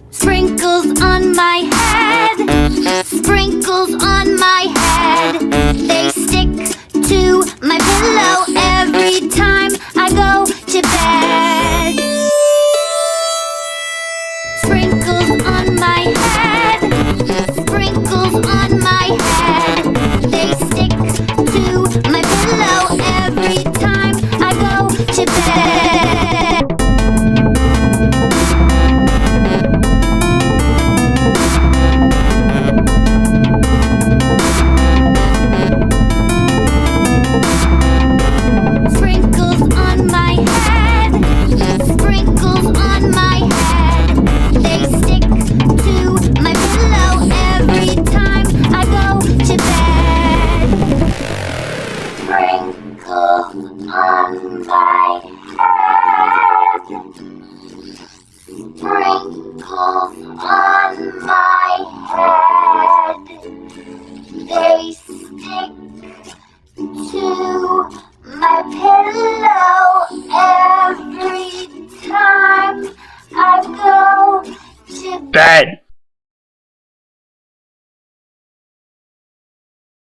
Sprinkles on my head, sprinkles on my head. They stick to my pillow every time I go to bed. Sprinkles on my head, sprinkles on my head. They stick to my pillow every time I go to bed. Sprinkles on my head, sprinkles on my head. They stick to my pillow every time I go to bed. Sprinkles on my head, sprinkles on my head. They stick to my pillow every time I go to Bed.